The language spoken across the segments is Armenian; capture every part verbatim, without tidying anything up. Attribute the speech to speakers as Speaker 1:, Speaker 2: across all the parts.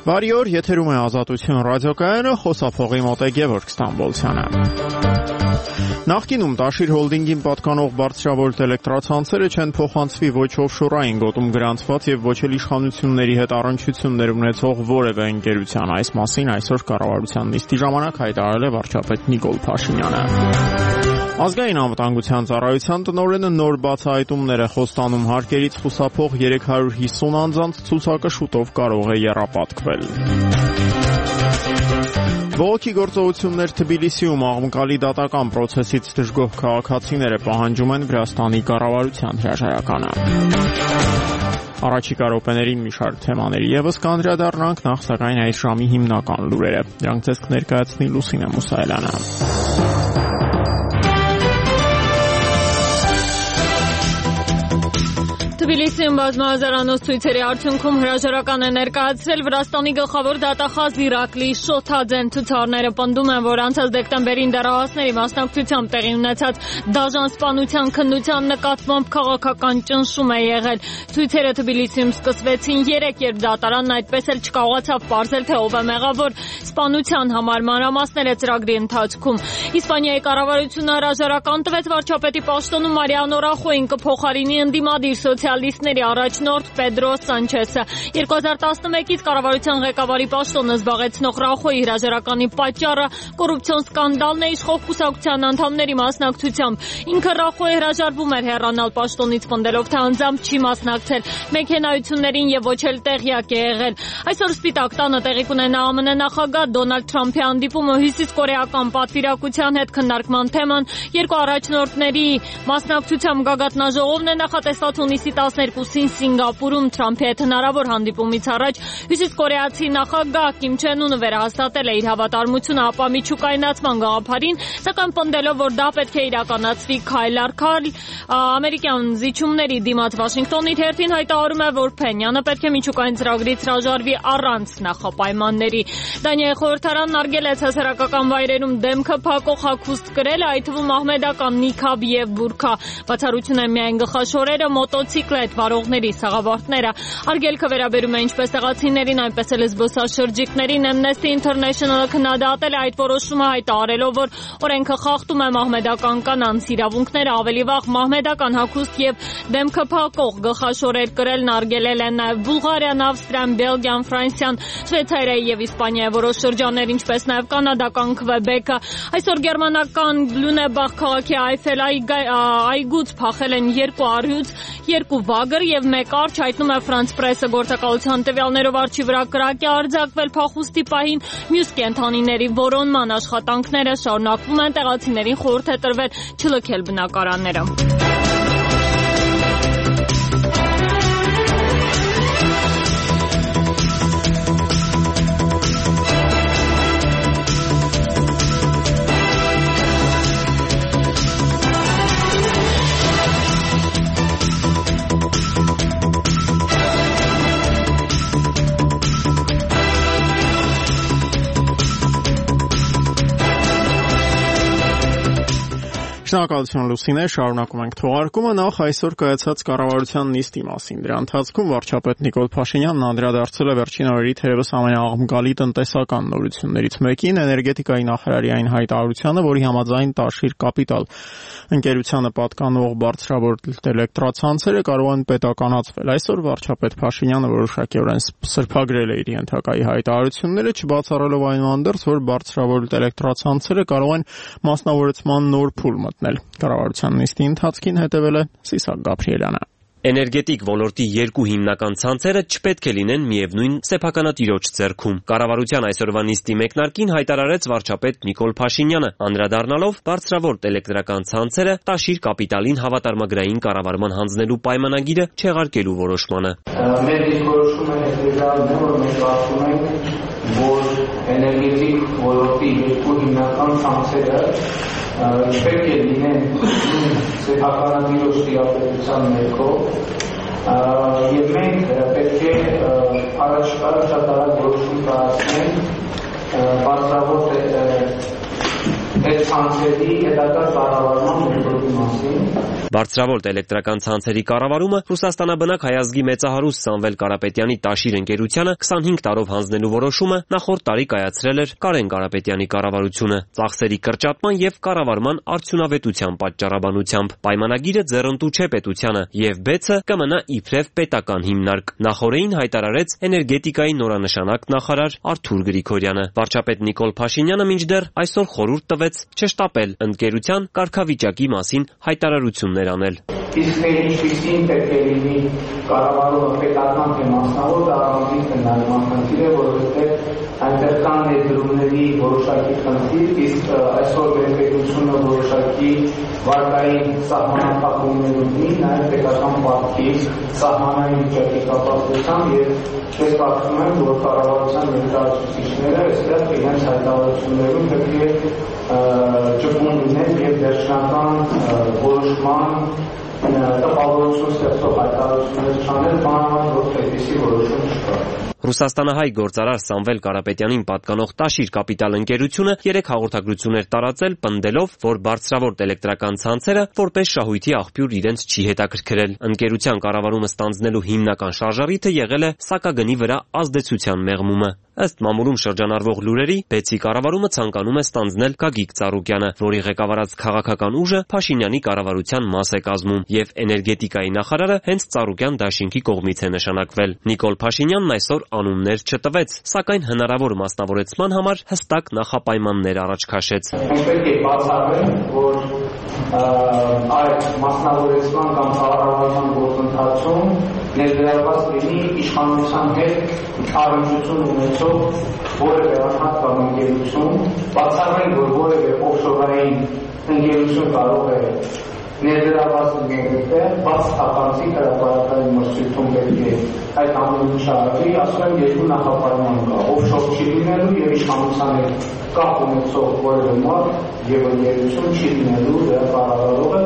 Speaker 1: Բարի օր, եթերում է Ազատություն ռադիոկայանը, խոսափողի մոտ է Գևորգ Ստամբոլցյանը։ Նախկինում Տաշիր հոլդինգին պատկանող բարձրավոլտ էլեկտրացանցերը չեն փոխանցվի ոչ օֆշորային գոտում գրանցված եւ ոչ էլ իշխանությունների հետ առնչություններ ունեցող որևէ ընկերության։ Այս մասին այսօր կառավարության նիստի ժամանակ հայտարարել է վարչապետ Նիկոլ Փաշինյանը։ Ազգային անվտանգության ծառայության տնօրենը նոր բացահայտումներ է խոստանում, հարկերից խուսափող երեք հարյուր հիսուն անձանց ցուցակը շուտով կարող է եռապատկվել։ Բողոքի գործողություններ Թբիլիսիում աղմկալի դատական պրոցեսից դժգոհ քաղաքացիները պահանջում են Վրաստանի կառավարության հրաժարականը։ Առաջիկա րոպեներին մի շարք թեմաների եւս կանդրադառնանք, նախ սակայն այս ժամի հիմնական լուրերը։ Դրանք ցես կներկայացնի Լուսինե Մուսայելյանը։
Speaker 2: Թբիլիսիում բազմահազարանոց ցույցերի արդյունքում հրաժարական է ներկայացրել Վրաստանի գլխավոր դատախազ Իրակլի Շոթաձեն։ Ցուցարները պնդում են, որ անցած դեկտեմբերին դեռահասների մասնակցությամբ տեղի ունեցած դաժան սպանության քննության նկատմամբ քաղաքական ճնշում է եղել։ Ցույցերը Թբիլիսիում սկսվեցին երեկ, երբ դատարանն այդպես էլ չկարողացավ պարզել, թե ով է մեղավոր։ Սպանության համար մանրամասներ է ծրագրի ընթացքում։ Իսպանիայի կառավարությունը հրաժարական տվեց վարչապետի պաշտոնում Մարիանո Ռախոյին կփոխարինի ընդդիմադիր սոցիալիստների առաջնորդ Պեդրո Սանչեսը։ երկու հազար տասնմեկից կառավարության ղեկավարի պաշտոնը զբաղեցնող Ռախոյի հրաժարականի պատճառը կոռուպցիոն սկանդալն է իշխող կուսակցության անդամների մասնակցությամբ։ Ինքը Ռախոյը հրաժարվում էր հեռանալ պաշտոնից, պնդելով, թե անձամբ չի մասնակցել մեքենայություններին եւ ոչ էլ տեղյակ է եղել։ Այսօր Սպիտակ տանը տեղի կունենա ԱՄՆ նախագահ Դոնալդ Թրամփի հանդիպումը հյուսիս կորեական պատվիրակության հետ քննարկման թեման երկու առաջնորդների մասնակցությամբ գագաթնաժողովն է նախատեսված հունիսի տասներկուսին Սինգապուրում։ Թրամփի հետ հնարավոր հանդիպումից առաջ հյուսիս կորեացի նախագահ Կիմ Չեն Ունը վերահաստատել է իր հավատարմությունը ապա միջուկայնացման գաղափարին, սակայն պնդելով, որ դա պետք է իրականացվի քայլ առ քայլ։ Ամերիկյան զիջումների դիմաց Վաշինգտոնի թերթին հայտարարում է, որ Փենյանը պետք է միջուկային ծրագրից հրաժարվի առանց նախապայմանների։ Դանիայի խորհրդարանն արգելեց հասարակական վայրերում դեմքը փակող հագուստ կրել, այդ թվում ահմեդական նիքաբ եւ բուրքա։ Բացառություն են միայն գլխաշորերը, մոտոցիկլետ վարողների սաղավարտները։ Արգելքը վերաբերում է ինչպես տեղացիներին, այնպես էլ զբոսաշրջիկներին։ Amnesty International-ը քննադատել է այդ որոշումը, հայտարարելով, որ օրենքը խախտում է մահմեդական կանանց իրավունքները։ Ավելի վաղ մահմեդական հագուստ եւ դեմքը փակող գլխաշորեր կրելն արգելել են նաեւ Բուլղարիան, Ավստրիան, Բելգիան, Ֆրանսիան, Շվեյցարիայի եւ Իսպանիայի որոշ շրջաններ, ինչպես նաեւ կանադական Քվեբեկը։ Այսօր գերմանական Լունեբախ քաղաքի Այֆել այգուց փախել են երկու առյուծ, երկու վագր եւ մեկ արջ, հայտնում է Ֆրանս պրեսը։ Գործակալության տվյալներով արջի վրա կրակ է արձակվել փախուստի պահին։ Մյուս կենդանիների որոնման աշխատանքները շարունակվում են, տեղացիներին խորհուրդ է տրվել չլքել բնակարանները։
Speaker 1: Շնորհակալություն Լուսինե, շարունակում ենք թողարկումը։ Նախ այսօր կայացած կառավարության նիստի մասին։ Դրա ընթացքում վարչապետ Նիկոլ Փաշինյանն անդրադարձել է վերջին օրերի թերևս ամենաաղմկալի տնտեսական նորություններից մեկին՝ էներգետիկայի նախարարի այն հայտարարությանը, որի համաձայն Տաշիր Կապիտալ ընկերությանը պատկանող բարձրավոլտ էլեկտրացանցերը կարող են պետականացվել։ Այսօր վարչապետ Փաշինյանը որոշակիորեն սրբագրել է իր ենթակայի հայտարարությունները, չբացառելով այնուհանդերձ, որ բարձրավոլտ էլեկտրացանցերը կարող են մասնավորեցման նոր փուլ մտնել։ Կառավարության նիստի ընթացքին հետևել է Սիսակ Գաբրիելյանը։
Speaker 3: Էներգետիկ ոլորտի երկու հիմնական ցանցերը չպետք է լինեն միևնույն սեփականատիրոջ ձեռքում։ Կառավարության այսօրվա նիստի մեկնարկին հայտարարեց վարչապետ Նիկոլ Փաշինյանը, անդրադառնալով բարձրավոլտ էլեկտրական ցանցերը Տաշիր Կապիտալին հավատարմագրային կառավարման հանձնելու պայմանագիրը չեղարկելու որոշմանը։
Speaker 4: Մեր դիրքորոշումը հետևյալն է, որ մենք կարծում ենք, որ էներգետիկ ոլորտի երկու հիմնական ցանցերը չպետք է լինեն սեփականատիրոջ տիրապետության ներքո, եւ մենք պետք է առաջկա շատ արագ որոշում կայացնենք բարձրավոլտ այդ ցանցերի հետագա կառավարման մեթոդի մասին։
Speaker 3: Բարձրավոլտ էլեկտրական ցանցերի կառավարումը Ռուսաստանաբնակ հայազգի մեծահարուստ Սամվել Կարապետյանի Տաշիր ընկերությանը քսանհինգ տարով հանձնելու որոշումը նախորդ տարի կայացրել էր Կարեն Կարապետյանի կառավարությունը ծախսերի կրճատման եւ կառավարման արդյունավետության պատճառաբանությամբ։ Պայմանագիրը ձեռնտու չէ պետությանը եւ բեցը կմնա իբրև պետական հիմնարկ։ Նախորդին հայտարարեց էներգետիկայի նորանշանակ նախարար Արթուր Գրիգորյանը։ Վարչապետ Նիկոլ Փաշինյանը մինչդեռ այսօր խորհուրդ տվեց չշտապել ընկերության կարգավիճակի մասին հայտարարություններ անել։
Speaker 4: Իսկ թե ինչպիսին պետք է լինի կառավարումը պետական թե մասնավոր, դա առանձին քննարկման խնդիր է, որովհետև այնտեղ կան ներդրումների որոշակի խնդիր, իսկ այսօր պետությունը որոշակի վարկային սահմանափակումներ ունի, նաև պետական պարտքի սահմանային վիճակի կապակցությամբ եւ ես կարծում եմ, որ կառավարության ներկայացուցիչները այստեղ իրենց հայտարարություններում պետք է ճկուն լինեն եւ վերջնական որոշման տպավորություն ստեղծող հայտարարություններ չանել, բանավանդ որ այդպիսի որոշում չկա։
Speaker 3: Ռուսաստանահայ գործարար Սամվել Կարապետյանին պատկանող Տաշիր կապիտալ ընկերությունը երեք հաղորդագրություններ տարածել պնդելով, որ բարձրավոլտ էլեկտրական ցանցերը որպես շահույթի աղբյուր իրենց չի հետաքրքրել։ Ընկերության կառավարումը ստանձնելու հիմնական շարժառիթը եղել է սակագնի վրա ազդեցության մեղմումը։ Ըստ մամուլում շրջանառվող լուրերի, Բեցի կառավարումը ցանկանում է ստանձնել Գագիկ Ծառուկյանը, որի ղեկավարած քաղաքական ուժը Փաշինյանի կառավարության մաս է կազմում, եւ էներգետիկայի նախարարը հենց Ծառուկյան դաշինքի կողմից է նշանակվել։ Նիկոլ Փաշինյանն այսօր անուններ չտվեց, սակայն հնարավոր մասնավորեցման համար հստակ նախապայմաններ առաջ քաշեց։
Speaker 4: Պետք է բացառել, որ այդ մասնավորեցման կամ կառավարման գործընթացում ներգրավված լինի իշխանության հետ առնչություն ունեցող որևէ անհատ կամ ընկերություն, բացառել, որ որևէ օֆշորային ընկերություն կարող է ներդրված լինել, բաց թափանցիկ հրապարակային մրցույթում պետք է այդ ամենը շարժի, ասում եմ երկու նախապայման կա, օֆշոր չի լինելու եւ իշխանության հետ կապ ունեցող որևէ մարդ եւ ընկերություն չի լինելու դրա կառավարողը։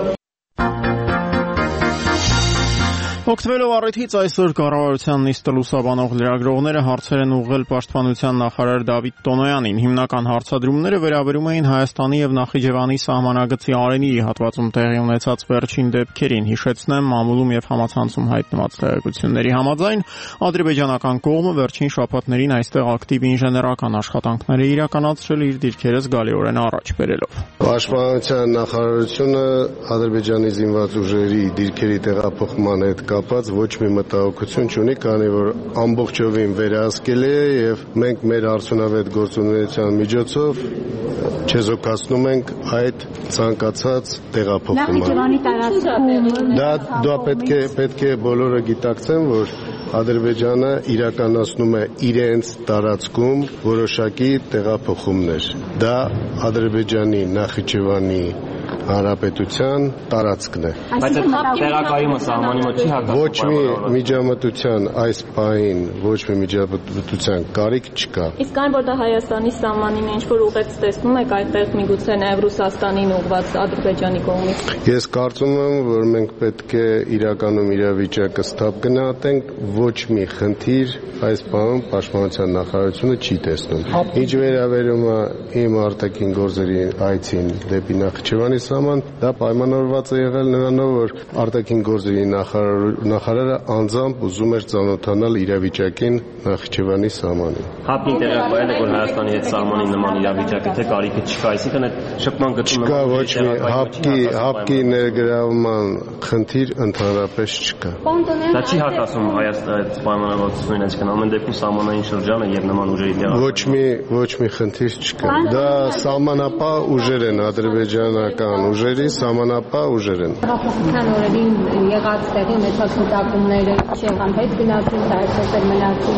Speaker 1: Օգտվելով առիթից այսօր կառավարության նիստը լուսաբանող լրագրողները հարցեր են ուղղել պաշտպանության նախարար Դավիթ Տոնոյանին։ Հիմնական հարցադրումները վերաբերում էին Հայաստանի եւ Նախիջևանի սահմանագծի Արենի հատվածում տեղի ունեցած վերջին դեպքերին։ Հիշեցնեմ, մամուլում եւ համացանցում հայտնված տեղեկությունների համաձայն ադրբեջանական կողմը վերջին շաբաթներին այստեղ ակտիվ ինժեներական աշխատանքներ է իրականացրել իր դիրքերը զգալիորեն առաջ բերելով։
Speaker 5: Պաշտպանության նախարարությունը Ադրբեջանի զինված ուժերի դիրքերի տեղափոխման հետ կապած ոչ մի մտահոգություն չունի, քանի որ ամբողջովին վերահսկել է եւ մենք մեր արդյունավետ գործունեության միջոցով չեզոքացնում ենք այդ ցանկացած տեղափոխումը։
Speaker 6: Նախիջևանի տարածքում
Speaker 5: դա դա պետք է պետք է բոլորը գիտակցեն, որ Ադրբեջանը իրականացնում է իրենց տարածքում որոշակի տեղափոխումներ։ Դա Ադրբեջանի Նախիջևանի Հանրապետության տարածքն է։
Speaker 3: Բայց տեղակայումը սահմանի մոտ չի հակասում։
Speaker 5: Ոչ մի միջամտության այս պահին ոչ մի միջամտության կարիք չկա։
Speaker 2: Իսկ այն որ դա Հայաստանի սահմանին ինչ որ ուղղեց տեսնում եք այդտեղ միգուցե նաև Ռուսաստանին ուղղված Ադրբեջանի կողմից։
Speaker 5: Ես կարծում եմ, որ մենք պետք է իրականում իրավիճակը ստապ գնահատենք, ոչ մի խնդիր այս բանում պաշտպանության նախարարությունը չի տեսնում։ Ինչ վերաբերում է իմ արտաքին գործերի այցին դեպի Նախիջևանի սահման, դա պայմանավորված է եղել նրանով, որ արտաքին գործերի նախարարը անձամբ ուզում էր ծանոթանալ իրավիճակին Նախիջևանի սահմանին։
Speaker 3: Հապին տեղակայել է, որ Հայաստանի հետ սահմանի նման իրավիճակը թե կարիքը չկա, այսինքն այդ շփման գծում
Speaker 5: չկա ոչ մի հապկի հապկի ներգրավման խնդիր ընդհանրապես չկա։
Speaker 3: Դա չի հակասում Հայաստանի պայմանավորվածություններին, այսինքն ամեն դեպքում սահմանային շրջանը եւ նման ուժերի տեղակայումը։
Speaker 5: Ոչ մի ոչ մի խնդիր չկա։ Դա սահմանապահ ուժեր են, ադրբեջանական ուժերի սահմանապահ ուժեր են։
Speaker 6: Հաղորդման օրերին եղած տեղի ունեցած մտածումները չեղան հետ գնացին, դա այսօր մնացին։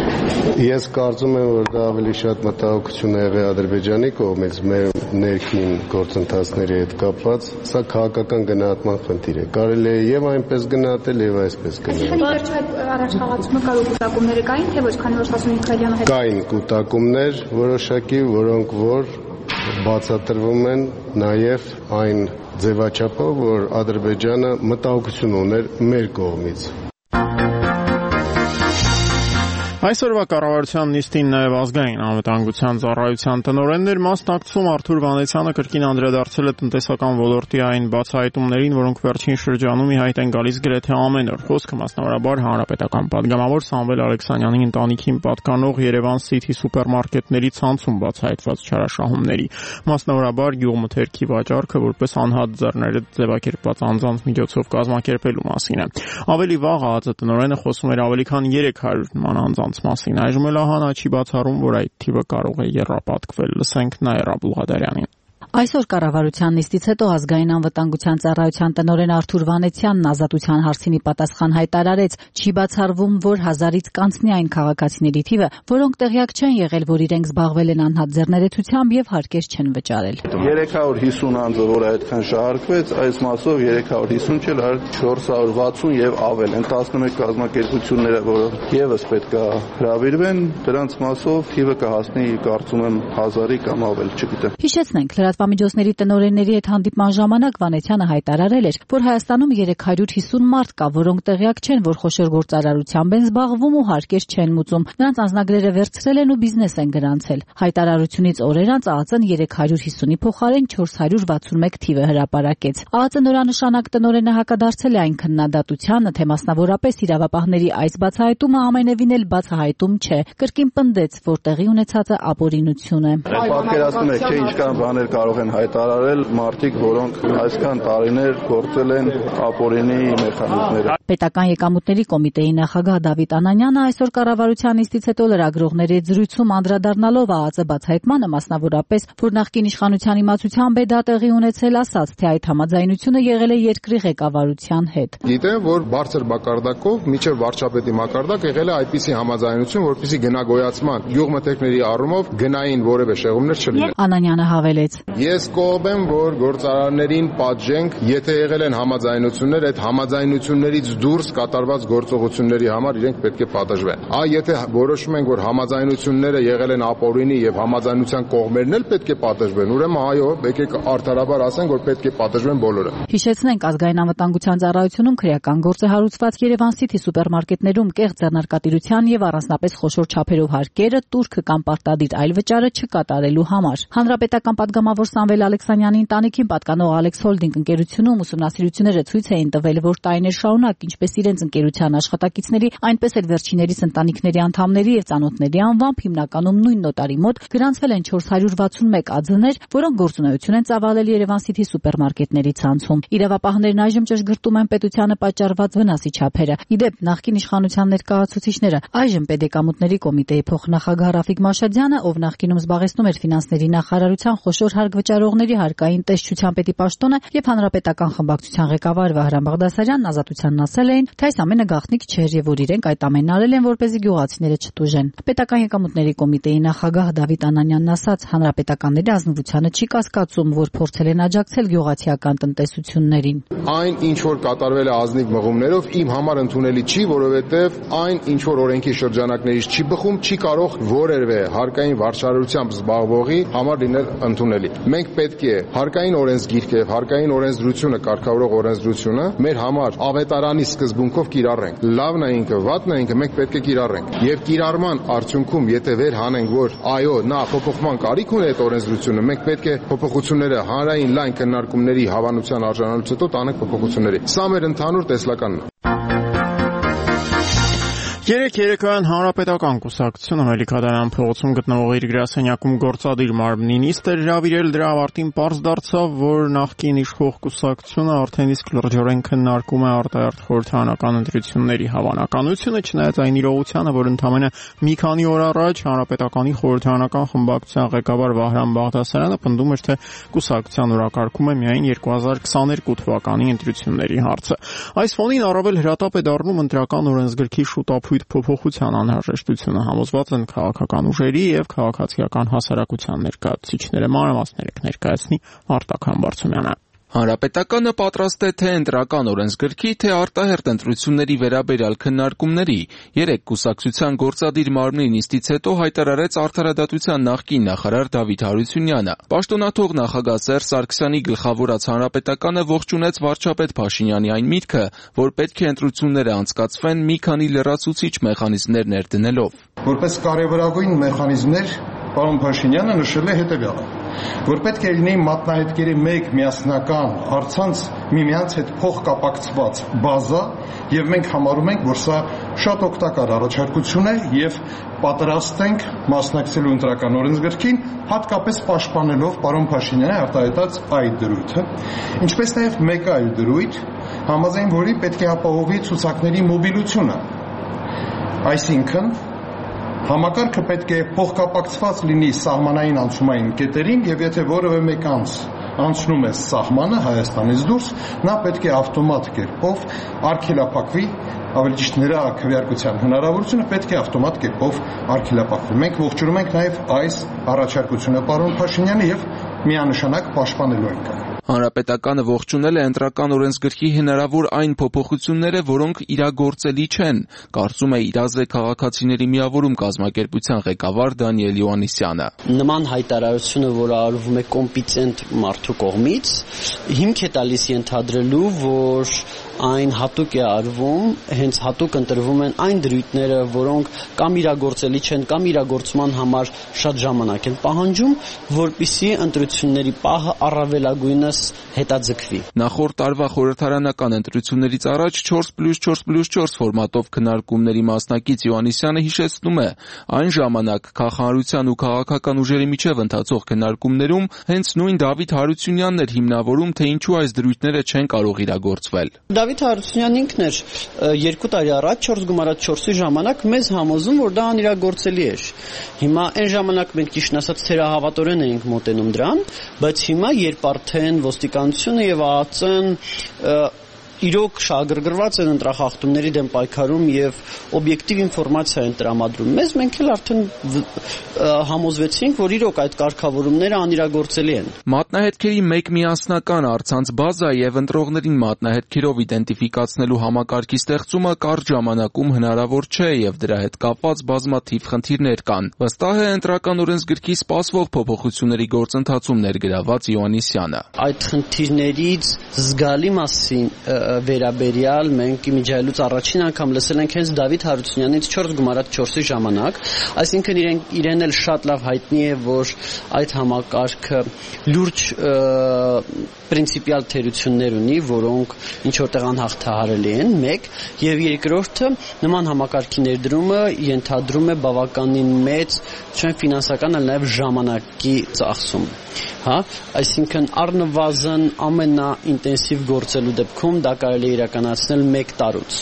Speaker 5: Ես կարծում եմ, որ դա ավելի շատ մտահոգություն է եղել Ադրբեջանի կողմից մեր ներքին գործընթացների հետ կապված, սա քաղաքական գնահատման խնդիր է։ Կարելի է եւ այնպես գնահատել եւ այսպես գնահատել։
Speaker 6: Այսինքն առաջ խաղացումը կարող կուտակումները կային, թե ոչ, քանի որ Հասունի Քայլյանը հետ
Speaker 5: կային կուտակումներ որոշակի, որոնք որ բացատրվում են նաեւ այն ձևաչափով, որ Ադրբեջանը մտահոգություն ուներ մեր կողմից։
Speaker 1: Այսօրվա կառավարության նիստին նաև ազգային անվտանգության ծառայության տնօրեններ մասնակցում Արթուր Վանեցյանը կրկին անդրադարձել է տնտեսական ոլորտի այն բացահայտումներին, որոնք վերջին շրջանում ի հայտ են գալիս գրեթե ամեն օր։ Խոսքը մասնավորաբար հանրապետական պատգամավոր Սամվել Ալեքսանյանի ընտանիքին պատկանող Երևան City սուպերմարկետների ցանցում բացահայտված չարաշահումների, մասնավորաբար գյուղմթերքի վաճառքը որպես անհատ ձեռները ձևակերպված անձանց միջոցով կազմակերպելու մասին է։ Ավելի վաղ ԱԱԾ տնօրենը խոսում էր ավելի քան երեք հարյուր նման անձանց մասին։ Այժմ էլ ահա նա չի բացառում, որ այդ թիվը կարող է եռապատկվել։ Լսենք Նաիրա Բուլղադարյանին։
Speaker 7: Այսօր կառավարության նիստից հետո ազգային անվտանգության ծառայության տնօրեն Արթուր Վանեցյանն ազատության հարցինի պատասխան հայտարարեց, չի բացառվում, որ հազարից կանցնի այն քաղաքացիների թիվը, որոնք տեղյակ չեն եղել, որ իրենք զբաղվել են անհատ ձեռներեցությամբ եւ հարկեր չեն վճարել։
Speaker 8: երեք հարյուր հիսուն անձը, որը այդքան շահարկվեց, այս մասով երեք հարյուր հիսուն չէ, այլ չորս հարյուր վաթսուն եւ ավել են տասնմեկ կազմակերպությունները, որոնք եւս պետք է հրավիրվեն, դրանց մասով թիվը կհասնի, կարծում եմ, հազարի կամ ավել, չգիտեմ։
Speaker 7: Հիշեցնենք, լրատվամիջոցների տնօրենների հետ հանդիպման ժամանակ Վանեցյանը հայտարարել էր, որ Հայաստանում երեք հարյուր հիսուն մարդ կա, որոնք տեղյակ չեն, որ խոշոր գործարարությամբ են զբաղվում ու հարկեր չեն մուծում։ Նրանց անձնագրերը վերցրել են ու բիզնես են գրանցել։ Հայտարարությունից օրեր անց ԱԱԾ-ն երեք հարյուր հիսունի փոխարեն չորս հարյուր վաթսուն մեկ թիվը հրապարակեց։ ԱԱԾ նորանշանակ տնօրենը հակադարձել է այն քննադատությանը, թե մասնավորապես իրավապահների այս բացահայտումը ամենևին էլ բացահայտում չէ։ Կրկին պնդեց, որ տեղի ունեցածը ապօրինություն է։
Speaker 8: Պատկերացնում եք, թե ինչքան բաներ կարող են հայտարարել մարդիկ, որոնք այսքան տարիներ գործել են ապօրինի մեխանիզմները։
Speaker 7: Պետական եկամուտների կոմիտեի նախագահ Դավիթ Անանյանը այսօր կառավարության նիստից հետո լրագրողների զրույցում անդրադառնալով ԱԱԾ բացահայտմանը, մասնավորապես, որ նախկին իշխանության իմացությամբ է դա տեղի ունեցել, ասաց, թե այդ համաձայնությունը եղել է երկրի ղեկավարության հետ։
Speaker 9: Գիտեմ, որ բարձր մակարդակով միջև վարչապետի մակարդակ եղել է այդպիսի համաձայնություն, որպեսզի գնագոյացման գյուղմթերքների առումով գնային որևէ շեղումներ չլինեն։
Speaker 7: Անանյանը հավելեց.
Speaker 9: Ես կողմ եմ, որ գործարարներին պատժենք, եթե եղել են համաձայնություններ, այդ համաձայնություններից դուրս կատարված գործողությունների համար իրենք պետք է պատժվեն։ Այ եթե որոշում ենք, որ համաձայնությունները եղել են ապօրինի եւ համաձայնության կողմերն էլ պետք է պատժվեն, ուրեմն այո, եկեք արդարաբար ասենք, որ պետք է պատժվեն բոլորը։
Speaker 7: Հիշեցնենք, ազգային անվտանգության ծառայությունում քրեական գործ է հարուցված Երևան City սուպերմարկետներում կեղծ ձեռնարկատիրության եւ առանձնապես խոշոր չափերով հարկերը, տուրքը կամ պարտադիր այլ վճարը չկատարելու համար։ Հանրապետական պատգամավոր Սամվել Ալեքսանյանի ընտանիքին պատկանող Alex Holding ընկերությունում ուսումնասիրությունները ցույց էին տվել, որ տարիներ շարունակ ինչպես իրենց ընկերության աշխատակիցների, այնպես էլ վերջիներիս ընտանիքների անդամների եւ ծանոթների անվամբ հիմնականում նույն նոտարի մոտ գրանցվել են չորս հարյուր վաթսուն մեկ ԱՁ-ներ, որոնք գործունեություն են ծավալել Երևան City սուպերմարկետների ցանցում։ Իրավապահներն այժմ ճշգրտում են պետությանը պատճառված վնասի չափերը։ Իդեպ նախկին իշխանության ներկայացուցիչները այժմ Պետեկամուտների կոմիտեի փոխնախագահ Ռաֆիկ Մաշադյանը, ով նախկինում զբաղեցնում էր ֆինանսների նախարարության խոշոր հարկ վճարողների հարկային տեսչության պետի պաշտոնը եւ հանրապետական խմբակցության ղեկավար Վահրամ Բաղդասարյանն ազատությանն ասել էին, թե այս ամենը գաղտնիք չէր եւ որ իրենք այդ ամենն արել են, որպեսզի գյուղացիները չտուժեն։ Պետական եկամուտների կոմիտեի նախագահ Դավիթ Անանյանն ասաց, հանրապետականների ազնվությանը չի կասկածում, որ փորձել են աջակցել գյուղացիական տնտեսություններին։
Speaker 9: Այն ինչ որ կատարվել է ազնիվ մղումներով իմ համար ընդունելի չի, որովհետեւ այն ինչ որ օրենքի շրջանակներից չի բխում, չի կարող որևէ հարկային վարչարարությամբ զբաղվողի համար լինել ընդունելի։ Մենք պետք է հարկային օրենսգիրքը եւ հարկային օրենսդրությունը կարգավորող օրենսդրությունը մեր համար ավետարանի սկզբունքով կիրառենք։ Լավն է ինքը, վատն է ինքը, մենք պետք է կիրառենք։ Եվ կիրառման արդյունքում, եթե վեր հանենք, որ այո, նա փոփոխման կարիք ունի այդ օրենսդրությունը, մենք պետք է փոփոխությունները հանրային լայն քննարկումների հավանության արժանանալուց հետո տանենք փոփոխությունների։ Սա մեր ընդհանուր տեսլականն է։
Speaker 1: Երեք երեկոյան հանրապետական կուսակցությունը Մելիքադարյան փողոցում գտնվող իր գրասենյակում գործադիր մարմնի նիստ էր հրավիրել, դրա ավարտին պարզ դարձավ, որ նախկին իշխող կուսակցությունը արդեն իսկ լրջորեն քննարկում է արտահերթ խորհրդարանական ընտրությունների հավանականությունը, չնայած այն իրողությանը, որ ընդամենը մի քանի օր առաջ հանրապետականի խորհրդարանական խմբակցության ղեկավար Վահրամ Բաղդասարյանը պնդում էր, թե կուսակցության օրակարգում է միայն երկու հազար քսաներկու թվականի ընտրությունների հարցը։ Այս ֆոնին առավել հրատապ է դառնում ընտրական օրենսգրքի շուտապույտ փոփոխության անհրաժեշտությունը, համոզված են քաղաքական ուժերի եւ քաղաքացիական հասարակության ներկայացուցիչները։ Մանրամասները կներկայացնի Արտակ Համբարձումյանը։
Speaker 10: Հանրապետականը պատրաստ է թե ընտրական օրենսգրքի, թե արտահերթ ընտրությունների վերաբերյալ քննարկումների։ Երեկ կուսակցության գործադիր մարմնի նիստից հետո հայտարարեց Արդարադատության նախկին նախարար Դավիթ Հարությունյանը։ Պաշտոնաթող նախագահ Սերժ Սարգսյանի գլխավորած Հանրապետականը ողջունեց վարչապետ Փաշինյանի այն միտքը, որ պետք է ընտրությունները անցկացվեն մի քանի լրացուցիչ մեխանիզմներ ներդնելով։
Speaker 11: Որպես կարևորագույն մեխանիզմներ պարոն Փաշինյանը նշել է հետևյալը, որ պետք է լինի մատնահետքերի մեկ միասնական առցանց միմյանց հետ փոխկապակցված բազա, եւ մենք համարում ենք, որ սա շատ օգտակար առաջարկություն է եւ պատրաստ ենք մասնակցելու ընտրական օրենսգրքին, հատկապես պաշտպանելով պարոն Փաշինյանի արտահայտած այդ դրույթը, ինչպես նաեւ մեկ այլ դրույթ, համաձայն որի պետք է ապահովի ցուցակների մոբիլությունը, այսինքն համակարգը պետք է փոխկապակցված լինի սահմանային անցումային կետերին եւ եթե որևէ մեկ անց անցնում է սահմանը Հայաստանից դուրս, նա պետք է ավտոմատ կերպով արգելափակվի, ավելի ճիշտ նրա քվեարկության հնարավորությունը պետք է ավտոմատ կերպով արգելափակվի։ Մենք ողջունում ենք նաեւ այս առաջարկությունը պարոն Փաշինյանը եւ միանշանակ պաշտպանելու ենք։
Speaker 10: Հանրապետականը ողջունել է ընտրական օրենսգրքի հնարավոր այն փոփոխությունները, որոնք իրագործելի չեն, կարծում է «Իրազեկ քաղաքացիների միավորում» կազմակերպության ղեկավար Դանիել Յովհաննիսյանը։
Speaker 12: Նման հայտարարությունը, որը արվում է կոմպետենտ մարդու կողմից, հիմք է տալիս ենթադրելու, որ այն հատուկ է արվում, հենց հատուկ ընտրվում են այն դրույթները, որոնք կամ իրագործելի չեն, կամ իրագործման համար շատ ժամանակ են պահանջում, որպեսզի ընտրությունների պահը առավելագույնս հետաձգվի։
Speaker 10: Նախորդ տարվա խորհրդարանական ընտրություններից առաջ չորս պլյուս չորս պլյուս չորս ֆորմատով քննարկումների մասնակից Յովհաննիսյանը հիշեցնում է, այն ժամանակ քաղաքականության ու քաղաքական ուժերի միջև ընթացող քննարկումներում հենց նույն Դավիթ Հարությունյանն էր հիմնավորում, թե ինչու այս դրույթները չեն կարող իրագործվել։
Speaker 12: Դավիթ Հարությունյանն ինքն էր երկու տարի առաջ չորս գումարած չորսի ժամանակ մեզ համոզում, որ դա անիրագործելի էր։ Հիմա այն ժամանակ մենք ճիշտ ասած թերահավատորեն էինք մոտենում դրան, բայց հիմա երբ արդեն ոստիկանությունը եւ ԱԱԾ-ն իրոք շահագրգռված են ընտրախախտումների դեմ պայքարում եւ օբյեկտիվ ինֆորմացիա են տրամադրում մեզ, մենք էլ արդեն համոզվեցինք, որ իրոք այդ կարգավորումները անիրագործելի են։
Speaker 10: Մատնահետքերի մեկ միասնական առցանց բազա եւ ընտրողներին մատնահետքերով իդենտիֆիկացնելու համակարգի ստեղծումը կարճ ժամանակում հնարավոր չէ եւ դրա հետ կապված բազմաթիվ խնդիրներ կան։ Վստահ է ընտրական օրենսգրքի սպասվող փոփոխությունների գործընթացում ներգրաված Յովհաննիսյանը։
Speaker 12: Այդ խնդիրներից զգալի մասին վերաբերյալ մենք իմիջայլուց առաջին անգամ լսել ենք հենց Դավիթ Հարությունյանից չորս գումարած չորսի ժամանակ, այսինքն իրեն իրեն էլ շատ լավ հայտնի է, որ այդ համակարգը լուրջ պրինցիպիալ թերություններ ունի, որոնք ինչ որտեղ անհաղթահարելի են, մեկ, եւ երկրորդը նման համակարգի ներդրումը ենթադրում է բավականին մեծ չէ ֆինանսական, այլ նաեւ ժամանակի ծախսում։ Հա, այսինքն առնվազն ամենաինտենսիվ գործելու դեպքում դա կարելի է իրականացնել մեկ տարուց։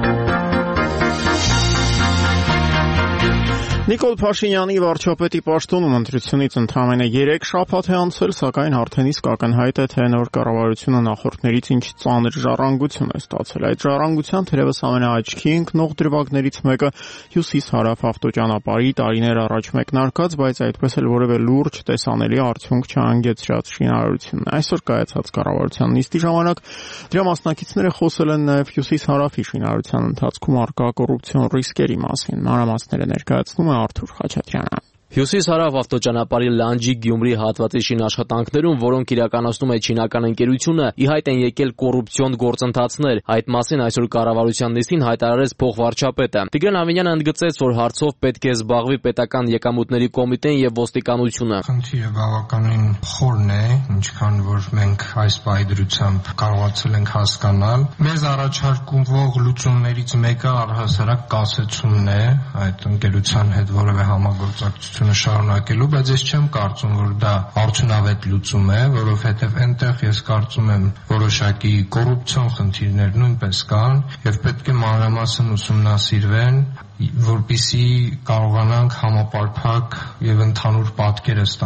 Speaker 1: Նիկոլ Փաշինյանի վարչապետի պաշտոնում ընտրությունից ընդամենը երեք շաբաթ է անցել, սակայն արդեն իսկ ակնհայտ է, թե նոր կառավարությունը նախորդներից ինչ ծանր ժառանգություն է ստացել։ Այդ ժառանգության թերևս ամենաաչքի ընկնող դրվագներից մեկը հյուսիս-հարավ ավտոճանապարհի տարիներ առաջ մեկնարկած, բայց այդպես էլ որևէ լուրջ տեսանելի արդյունք չհանգեցրած շինարարությունն է։ Այսօր կայացած կառավարության նիստի ժամանակ դրա մասնակիցները խոսել են նաև հյուսիս-հարավի շինարարության ընթացքում առկա կոռուպցիոն ռիսկերի մասին։ Մանրամասները ներկայացնում Արթուր Խաչատրյանը։
Speaker 13: Հյուսիս-հարավ ավտոճանապարհի Լանջի-Գյումրի հատվածի շինաշխատանքներում, որոնք իրականացնում է չինական ընկերությունը, ի հայտ են եկել կոռուպցիոն գործընթացներ։ Այդ մասին այսօր կառավարության նիստին հայտարարեց փոխվարչապետը։ Տիգրան Ավինյանը ընդգծեց, որ հարցով պետք է զբաղվի պետական եկամուտների կոմիտեն եւ ոստիկանությունը։
Speaker 14: Խնդիրը բավականին խորն է, ինչքան որ մենք այս պայդրությամբ կարողացել ենք հասկանալ։ Մեզ առաջարկվող լուծումներից մեկը առհասարակ կասեցումն է այդ ընկերության հետ որևէ համագործակցություն շարունակելու, բայց ես չեմ կարծում, որ դա արդյունավետ լուծում է, որովհետև այնտեղ ես կարծում եմ որոշակի կոռուպցիոն խնդիրներ նույնպես կան եւ պետք է մանրամասն ուսումնասիրվեն, որպեսզի կարողանանք համապարփակ եւ ընդհանուր պատկերը ստանալ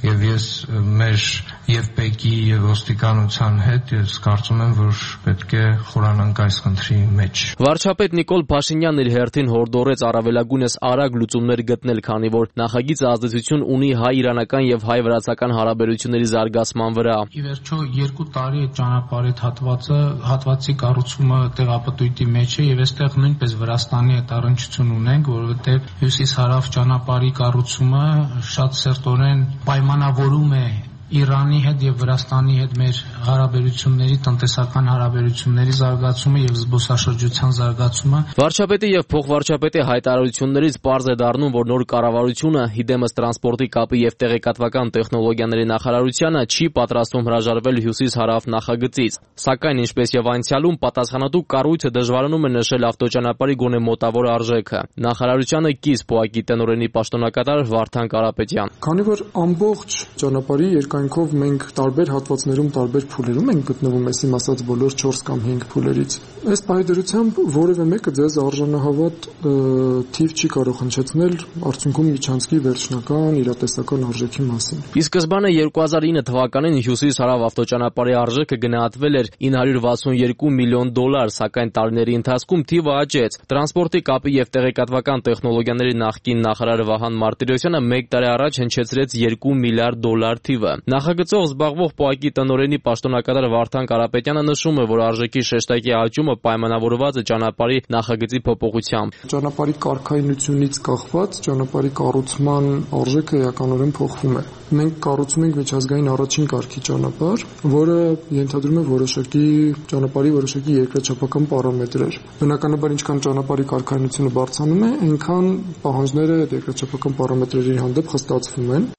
Speaker 14: եւ ես մեր եւ ՊԵԿ-ի եւ ոստիկանության հետ ես կարծում եմ, որ պետք է խորանանք այս խնդրի մեջ։
Speaker 13: Վարչապետ Նիկոլ Փաշինյանն իր հերթին հորդորեց առավելագույնս արագ լուծումներ գտնել, քանի որ նախագիծը ազդեցություն ունի հայ-իրանական եւ հայ-վրացական հարաբերությունների զարգացման վրա։
Speaker 14: Ի վերջո երկու տարի այդ ճանապարհի հատվածը հատվածի կառուցումը տեղապտույտի մեջ է եւ այստեղ նույնպես Վրաստանի հետ առնչություն ունենք, որովհետեւ հյուսիս-հարավ ճանապարհի կառուցումը շատ սերտորեն պայմանավորում է Իրանի հետ եւ Վրաստանի հետ մեր հարաբերությունների, տնտեսական հարաբերությունների զարգացումը եւ զբոսաշրջության զարգացումը։
Speaker 13: Վարչապետի եւ փոխվարչապետի հայտարարություններից պարզ է դառնում, որ նոր կառավարությունը, հիդեմս տրանսպորտի կապի եւ տեղեկատվական տեխնոլոգիաների նախարարությունը չի պատրաստվում հրաժարվել հյուսիս-հարավ նախագծից։ Սակայն ինչպես եւ անցյալում պատասխանատու կառույցը դժվարանում է նշել ավտոճանապարհի գոնե մոտավոր արժեքը։ Նախարարությանը կից ՊՕԱԿ-ի տնօրենի պաշտոնակատար Վարդան Կարապետյան։
Speaker 15: Քանի որ ամբողջ ճանապարհի երկայնքով մենք տարբեր հատվածներում, տարբեր փուլերում ենք գտնվում, այսիմ ասած բոլոր չորս կամ հինգ փուլերից, այս պայդրությամբ որևէ մեկը ձեզ արժանահավատ թիվ չի կարող հնչեցնել արդյունքում միջանցքի վերջնական իրատեսական արժեքի մասին։
Speaker 13: Ի սկզբանե երկու հազար ինը թվականին հյուսիս-հարավ ավտոճանապարհի արժեքը գնահատվել էր ինը հարյուր վաթսունյոթ միլիոն դոլար, սակայն տարիների ընթացքում թիվը աճեց։ Տրանսպորտի կապի եւ տեղեկատվական տեխնոլոգիաների նախկին նախարար Վահան Մարտիրոսյանը մեկ տարի առաջ հնչեցրեց երկու միլիարդ դոլար թիվը։ Նախագծով զբաղվող ՊՕԱԿ-ի տնօրենի պաշտոնակատար Վարդան Կարապետյանը նշում է, որ արժեքի շեշտակի աճումը պայմանավորված է ճանապարհի նախագծի փոփոխությամբ։
Speaker 15: Ճանապարհի կարգայնությունից կախված ճանապարհի կառուցման արժեքը էականորեն փոխվում է։ Մենք կառուցում ենք միջազգային առաջին կարգի ճանապարհ, որը ենթադրում է որոշակի ճանապարհի որոշակի երկրաչափական պարամետրեր։ Բնականաբար ինչքան ճանապարհի կարգայնությունը բարձրանում է, այնքան պահանջները երկրաչափական պարամետրերի հանդեպ խստացվում են։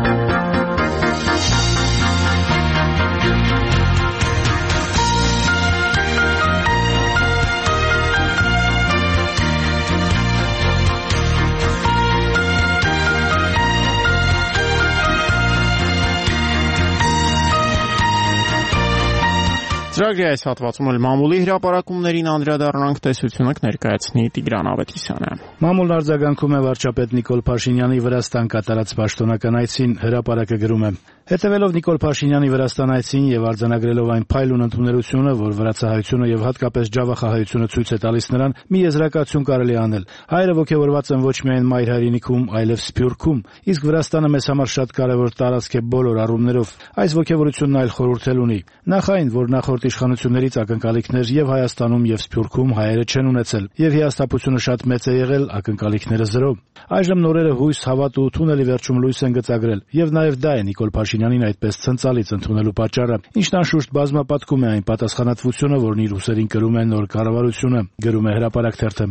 Speaker 1: Ծրագրի այս հատվածում էլ մամուլի հրապարակումներին անդրադառնանք, տեսությունը կներկայացնի Տիգրան Ավետիսյանը։
Speaker 16: Մամուլն արձագանքում է վարչապետ Նիկոլ Փաշինյանի Վրաստան կատարած պաշտոնական այցին, հրապարակը գրում է. Հետևելով Նիկոլ Փաշինյանի Վրաստան այցին եւ արձանագրելով այն փայլուն ընդունելությունը, որ վրացահայությունը եւ հատկապես ջավախահայությունը ցույց է տալիս նրան, մի եզրակացություն կարելի անել. հայերը ոգևորված են ոչ միայն մայր հայրենիքում, այլև Սփյուռքում, իսկ Վրաստանը մեզ համար շատ կարեւոր տարածք է բոլոր առումներով։ Այս ոգևորությունն այլ խորհուրդ էլ ունի։ Նախ այն, որ նախորդ իշխանություններից ակնկալիքներ եւ Հայաստանում եւ Սփյուռքում հայերը չեն ունեցել, եւ հիասթափությունը շատ մեծ է եղել, ակնկալիքները զրո։ Այժմ նորերը հույս, հավատ ու թունելի վերջում լույս են գծագրել, եւ նաեւ դա է Նիկոլ Փաշինյանին այդպես ցնցալից ընդունելու պատճառը, ինչն անշուշտ բազմապատկում է այն պատասխանատվությունը, որն իր ուսերին կրում է նոր կառավարությունը, գրում է Հրապարակ թերթը։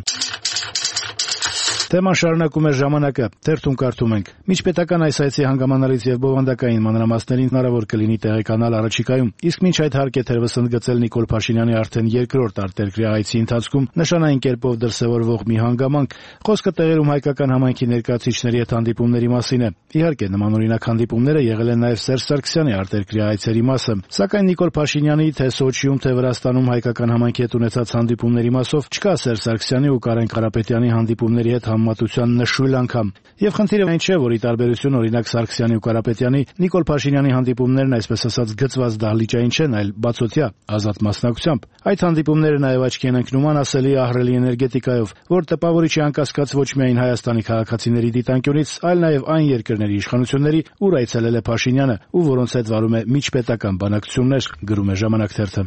Speaker 16: Թեման շարունակում է Ժամանակը, թերթում կարդում ենք. Միջպետական այս այցի հանգամանալից եւ բովանդակային մանրամասներին հնարավոր կլինի տեղեկանալ առաջիկայում, իսկ մինչ այդ հարկ է թերևս ընդգծել Նիկոլ Փաշինյանի արդեն երկրորդ արտերկրյա այցի ընթացքում նշանային կերպով դրսևորվող մի հանգամանք, խոսքը տեղերում հայկական համայնքի ներկայացուցիչների հետ հանդիպումների մասին է։ Իհարկե, նմանօրինակ հանդիպումները եղել են նաեւ Սերժ Սարգսյանի արտերկրյա այցերի մասը, սակայն Նիկոլ Փաշինյանի թե Սոչիում, թե Վրաստանում հայկական համայնքի հետ ունեցած հանդիպումների մասով չկա Սերժ Սարգսյանի ու Կարեն Կարապետյանի հանդիպումների հետ մատության նշույլ անգամ։ Եվ խնդիրը այն չէ, որ ի տարբերություն օրինակ Սարգսյանի ու Կարապետյանի, Նիկոլ Փաշինյանի հանդիպումներն այսպես ասած գծված դահլիճային չեն, այլ բացօթյա, ազատ մասնակցությամբ։ Այդ հանդիպումները նաև աչքի են ընկնում անասելի ահռելի էներգետիկայով, որ տպավորիչ է անկասկած ոչ միայն Հայաստանի քաղաքացիների դիտանկյունից, այլ նաև այն երկրների իշխանությունների, ուր այցելել է Փաշինյանը, ու որոնց հետ վարում է միջպետական բանակցություններ, գրում է Ժամանակ թերթը։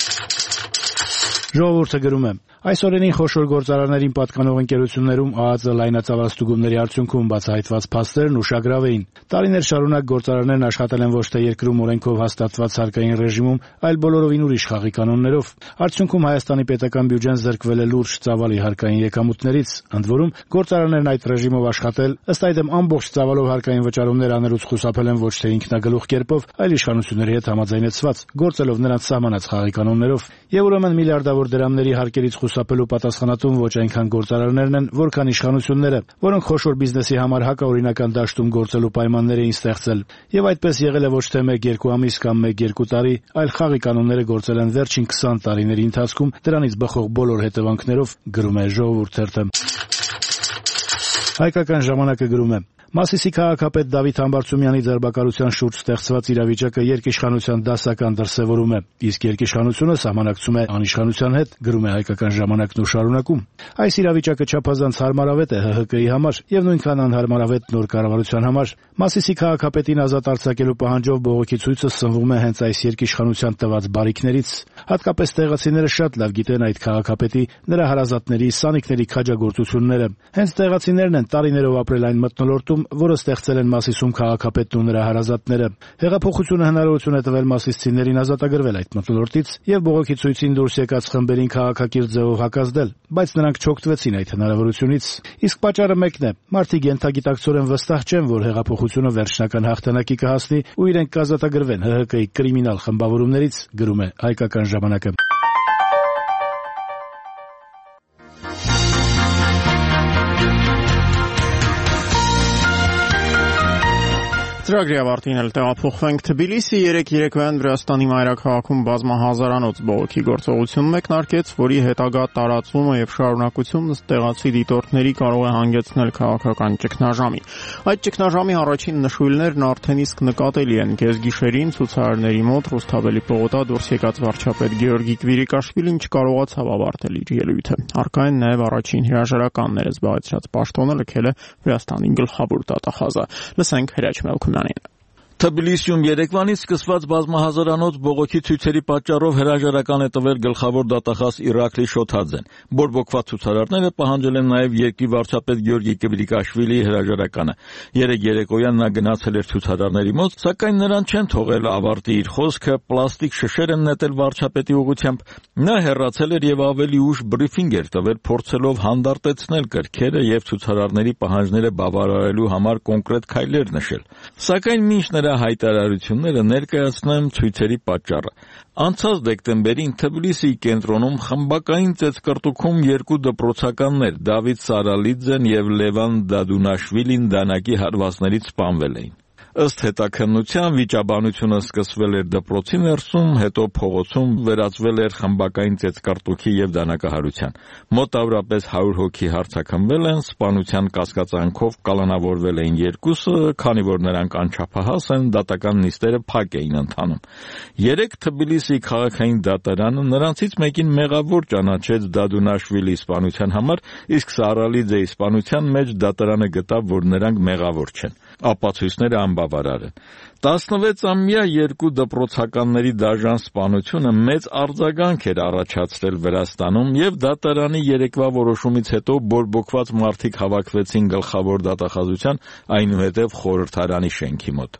Speaker 16: Ժողովուրդը գրում է. Այս օրերին խոշոր գործարաններին պատկանող ընկերություններում ԱԱԾ լայնածավալ ստուգումների արդյունքում բացահայտված փաստերն ուշագրավ էին։ Տարիներ շարունակ գործարաններն աշխատել են ոչ թե երկրում օրենքով հաստատված հարկային ռեժիմում, այլ բոլորովին ուրիշ խաղի կանոններով։ Արդյունքում Հայաստանի պետական բյուջեն զրկվել է լուրջ ծավալի հարկային եկամուտներից, ընդ որում գործարաններն այդ ռեժիմով աշխատել, ըստ այդմ ամբողջ ծավալով հարկային վճարումներ անելուց խուսափել են ոչ թե ինքնագլուխ կերպով, այլ իշխանությունների հետ համաձայնեցված, գործելով նրանց սահմանած խաղի կանոններով։ Եվ ուրեմն միլիարդավոր դրամների հարկերից խուսափելու պատասխանատուն ոչ այնքան գործարաններն են, որքան իշխանությունները, որոնք խոշոր բիզնեսի համար հակաօրինական դաշտում գործելու պայմաններ էին ստեղծել։ Եվ այդպես եղել է ոչ թե մեկ-երկու ամիս կամ մեկ-երկու տարի, այլ խաղի կանոնները գործել են վերջին քսան տարիների ընթացքում դրանից բխող բոլոր հետևանքներով, գրում է Ժողովուրդ թերթը։ Հայկական ժամանակը գրում է. Մասիսի քաղաքապետ Դավիթ Համբարձումյանի ձերբակալության շուրջ ստեղծված իրավիճակը երկիշխանության դասական դրսևորում է, իսկ երկիշխանությունը սահմանակցում է անիշխանության հետ, գրում է Հայկական ժամանակն ու շարունակում։ Այս իրավիճակը չափազանց հարմարավետ է ՀՀԿ-ի համար եւ նույնքան անհարմարավետ նոր կառավարության համար։ Մասիսի քաղաքապետին ազատ արձակելու պահանջով բողոքի ցույցը սնվում է հենց այս երկիշխանության տված բարիքներից։ Հատկապես տեղացիները շատ լավ գիտեն այդ քաղաքապետի, նրա հարազատների, սանիկների քաջագործությունները։ Հենց տեղացիներն են տարիներով ապրել այն մթնոլորտում, որը ստեղծել են Մասիսում քաղաքապետն ու նրա հարազատները։ Հեղափոխությունը հնարավորություն է տվել մասիսցիներին ազատագրվել այդ մթնոլորտից եւ բողոքի ցույցին դուրս եկած խմբերին քաղաքակիրթ ձևով հակազդել, բայց նրանք չօգտվեցին այդ հնարավորությունից։ Իսկ պատճառը մեկն է. մարդիկ ենթագիտակցորեն վստահ չեն, որ հեղափոխությունը վերջնական հաղթանակի կհասնի ու իրենք կազատագրվեն ՀՀԿ-ի կրիմինալ խմբավորումներից, գրում է Հայկական ժամանակը։
Speaker 1: Ծրագրի ավարտին էլ տեղափոխվենք Թբիլիսի երեք երեկոյան Վրաստանի մայրաքաղաքում բազմահազարանոց բողոքի գործողություն մեկնարկեց, որի հետագա տարածումը եւ շարունակությունն ըստ տեղացի դիտորդների կարող է հանգեցնել քաղաքական ճգնաժամի։ Այդ ճգնաժամի առաջին նշույլներն արդեն իսկ նկատելի են։ Կեսգիշերին ցուցարարների մոտ Ռուսթավելի պողոտա դուրս եկած վարչապետ Գեորգի Կվիրիկաշվիլին չկարողացավ ավարտել իր ելույթը։ Առկա են նաեւ առաջին հրաժարականները զբաղեցրած պաշտոնը լքել է Վրաստանի գլխավոր դատախազը։ Լսենք Հրաչ Մելքումյանին։
Speaker 17: Թբիլիսիում երեկվանից սկսված բազմահազարանոց բողոքի ցույցերի պատճառով հրաժարական է տվել գլխավոր դատախազ Իրաքլի Շոթաձեն։ Բորբոքված ցուցարարները պահանջել են նաև երկրի վարչապետ Գեորգի Կվիրիկաշվիլիի հրաժարականը։ Երեք երեկոյան նա գնացել էր ցուցարարների մոտ, սակայն նրան չեն թողել ավարտի իր խոսքը, պլաստիկ շշեր են նետել վարչապետի ուղղությամբ։ Նա հեռացել էր եւ ավելի ուշ բրիֆինգ էր տվել, փորձելով հանդարտեցնել կրքերը եւ ցուցարարների պահանջները բավարարելու համար կոնկրետ քայլեր նշել։ Սակայն մինչ նրա հայտարարությունները ներկայացնեմ ցույցերի պատճառը։ Անցած դեկտեմբերին Թբիլիսիի կենտրոնում խմբակային ծեծկռտուքում երկու դպրոցականներ՝ Դավիթ Սարալիձեն եւ Լևան Դադունաշվիլին դանակի հարվածներից սպանվել էին։ Ըստ հետաքննության վիճաբանությունը սկսվել էր դպրոցի ներսում, հետո փողոցում վերածվել էր խմբակային ծեծկռտուքի եւ դանակահարության։ Մոտավորապես հարյուր հոգի հարձակվել են, սպանության կասկածանքով կալանավորվել էին երկուսը, քանի որ նրանք անչափահաս են, դատական նիստերը փակ էին ընթանում։ Երեք Թբիլիսի քաղաքային դատարանը նրանցից մեկին մեղավոր ճանաչեց Դադունաշվիլի սպանության համար, իսկ Սարալիձեի սպանության մեջ դատարանը գտավ, որ նրանք մեղավոր չեն։ Ապացույցները անբավարար են։ տասնվեցամյա երկու դպրոցականների դաժան սպանությունը մեծ արձագանք էր առաջացրել Վրաստանում եւ դատարանի երեկվա որոշումից հետո բորբոքված մարդիկ հավաքվեցին գլխավոր դատախազության, այնուհետև խորհրդարանի շենքի մոտ։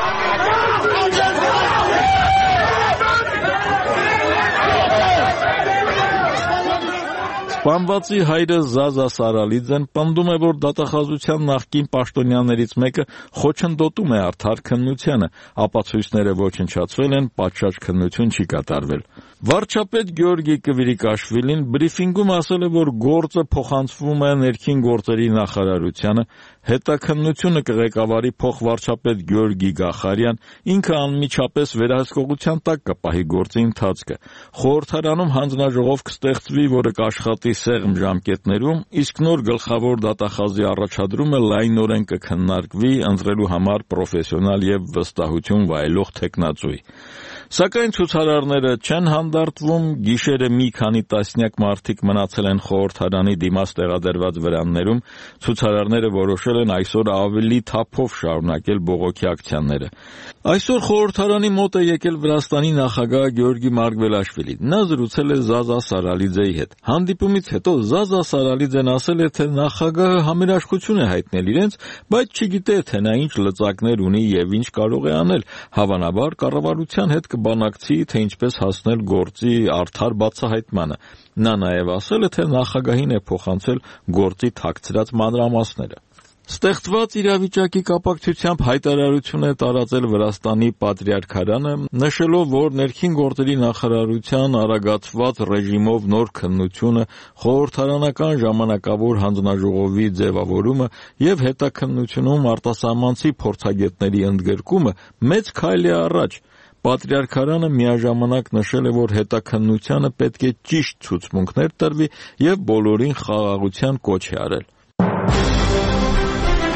Speaker 17: Սպանվածի հայրը Զազա Սարալիձեն պնդում է, որ դատախազության նախկին պաշտոնյաներից մեկը խոչընդոտում է արդար քննությանը, ապացույցները ոչնչացվել են, պատշաճ քննություն չի կատարվել։ Վարչապետ Գեորգի Կվիրիկաշվիլին բրիֆինգում ասել է, որ գործը փոխանցվում է ներքին գործերի նախարարությանը, հետաքննությունը կղեկավարի փոխվարչապետ Գեորգի Գախարյան, ինքը անմիջապես վերահսկողության տակ կպահի գործի ընթացքը։ Խորհրդարանում հանձնաժողով կստեղծվի, որը կաշխատի սեղմ ժամկետներում, իսկ նոր գլխավոր դատախազի առաջադրումը լայնորեն կքննարկվի ընտրելու համար պրոֆեսիոնալ եւ վստահություն վայելող թեկնածուի։ Սակայն ցուցարարները չեն հանդարտվում, գիշերը մի քանի տասնյակ մարդիկ մնացել են խորհրդարանի դիմաց տեղադրված վրաններում, ցուցարարները որոշել են այսօր ավելի թափով շարունակել բողոքի ակցիաները։ Այսօր խորհրդարանի մոտ է եկել Վրաստանի նախագահ Գեորգի Մարգվելաշվիլին։ Նա զրուցել է Զազա Սարալիձեի հետ։ Հանդիպումից հետո Զազա Սարալիձեն ասել է, թե նախագահը համերաշխություն է հայտնել իրենց, բայց չգիտե, թե նա ինչ լծակներ ունի եւ ինչ կարող է անել։ Հավանաբար կառավարության հետ կբանակցի, թե ինչպես հասնել գործի արդար բացահայտմանը։ Նա նաև ասել է, թե նախագահին է փոխանցել գործի թաքցրած մանրամասները։ Ստեղծված իրավիճակի կապակցությամբ հայտարարություն է տարածել Վրաստանի պատրիարքարանը, նշելով, որ ներքին գործերի նախարարության արագացված ռեժիմով նոր քննությունը, խորհրդարանական ժամանակավոր հանձնաժողովի ձևավորումը եւ հետաքննությունում արտասահմանցի փորձագետների ընդգրկումը մեծ քայլ է առաջ։ Պատրիարքարանը միաժամանակ նշել է, որ հետաքննությանը պետք է ճիշտ ցուցմունքներ տրվի եւ բոլորին խաղաղության կոչ է արել։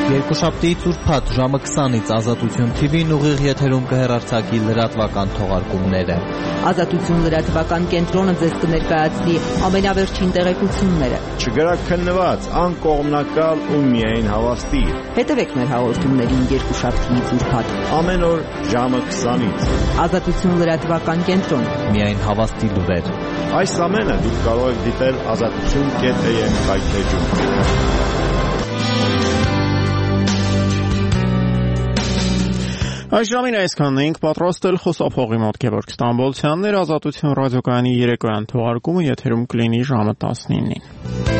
Speaker 18: Երկուշաբթիից ուրբաթ ժամը քսանից Ազատություն թի վին ուղիղ եթերում կհեռարձակի լրատվական թողարկումները։
Speaker 19: Ազատություն լրատվական կենտրոնը ձեզ կներկայացնի ամենավերջին տեղեկությունները։
Speaker 20: Չգրաքննված, անկողմնակալ ու միայն հավաստի։
Speaker 19: Հետևեք մեր հաղորդումներին երկուշաբթիից ուրբաթ
Speaker 20: ամեն օր ժամը քսանից։
Speaker 19: Ազատություն լրատվական կենտրոն,
Speaker 18: միայն հավաստի լուրեր։
Speaker 20: Այս ամենը դուք կարող եք դիտել ազատություն կետ է եմ կայքեջում։
Speaker 1: Այս ժամին այսքանն էինք պատրաստել խոսափողի մոտ Գևորգ Ստամբոլցյանն էր, Ազատություն ռադիոկայանի երեկոյան թողարկումը եթերում կլինի ժամը տասնինին։